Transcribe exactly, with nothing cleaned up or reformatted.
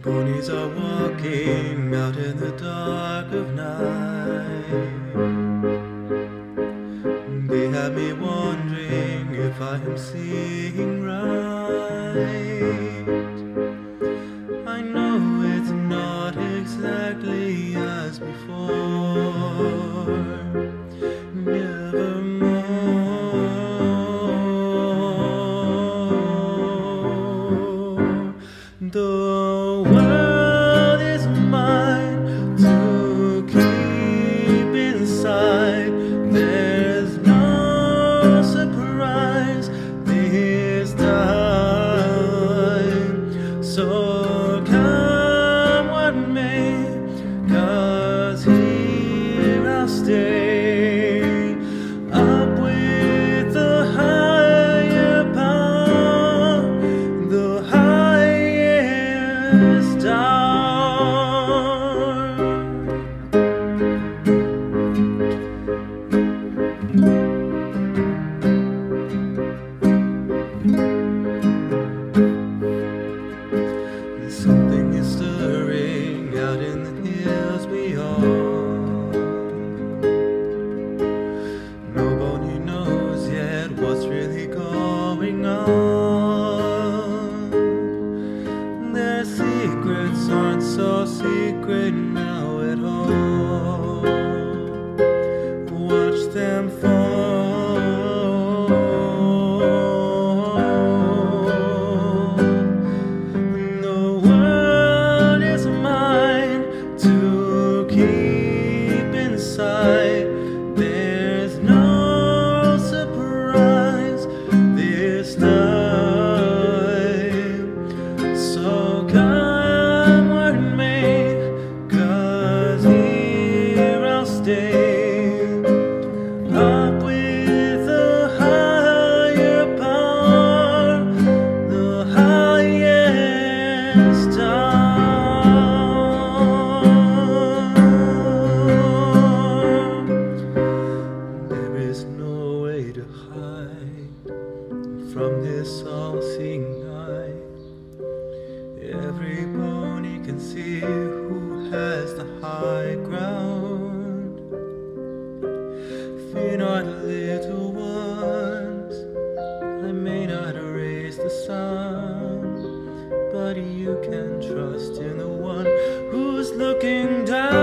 Ponies are walking out in the dark of night. They have me wondering if I am seeing right. I know it's not exactly as before. Nevermore. The world is mine to keep inside. There's no surprise this time. So come what may, 'cause here I'll stay, up with the higher power, the highest star. Something is stirring out in the hills beyond. Nobody knows yet what's really going on. Their secrets aren't so secret now at all. Watch them fall. There's no surprise this time. So come what may, 'cause here I'll stay, up with the higher power, the highest star. To hide from this all-seeing eye. Every pony can see who has the high ground. Fear not, little ones, I may not raise the sun, but you can trust in the one who's looking down.